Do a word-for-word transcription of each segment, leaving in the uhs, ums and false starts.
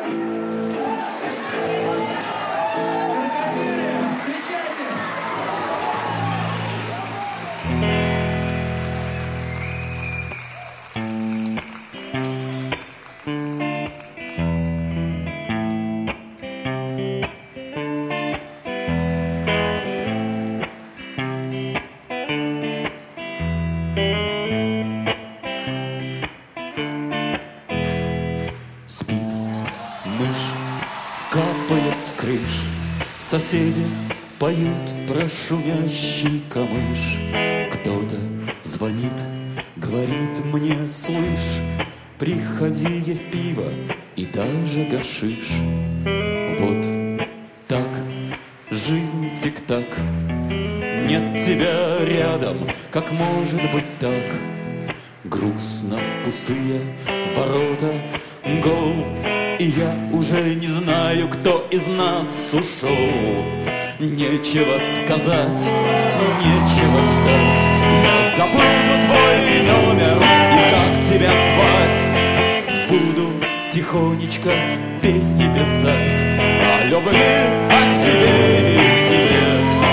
Капает с крыш, соседи поют про шумящий камыш. Кто-то звонит, говорит мне: слышь, приходи, есть пиво и даже гашиш. Вот так, жизнь тик-так, нет тебя рядом, как может быть так? Грустно в пустые ворота, гол, и я уже не знаю, кто из нас ушел. Нечего сказать, нечего ждать. Я забуду твой номер и как тебя звать. Буду тихонечко песни писать о любви, о тебе и себе.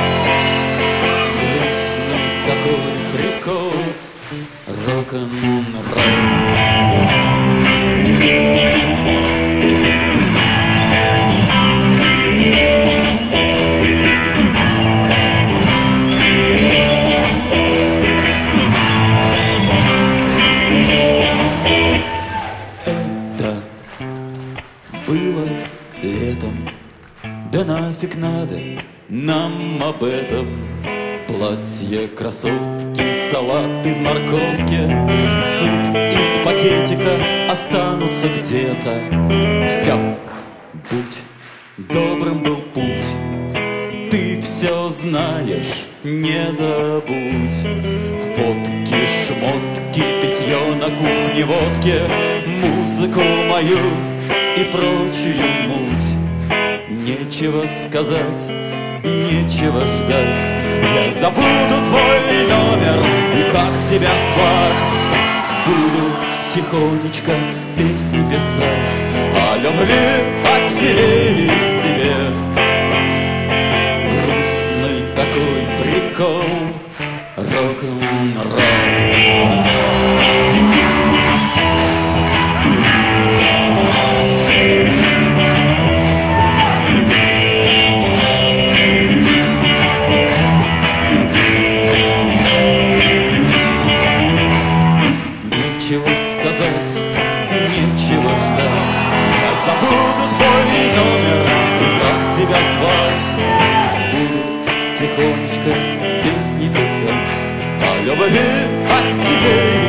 Грустный такой прикол, рок-н-ролл. Было летом, да нафиг надо нам об этом. Платье, кроссовки, салат из морковки, суп из пакетика останутся где-то. Все, будь добрым был путь, ты все знаешь, не забудь. Фотки, шмотки, питье на кухне, водки, музыку мою и прочую муть. Нечего сказать, нечего ждать. Я забуду твой номер и как тебя звать. Буду тихонечко песни писать о любви, о тебе и себе. Грустный такой прикол, рок-н-ролл. Нечего сказать, нечего ждать. Я забуду твой номер и как тебя звать. Буду тихонечко песни писать о любви, о тебе.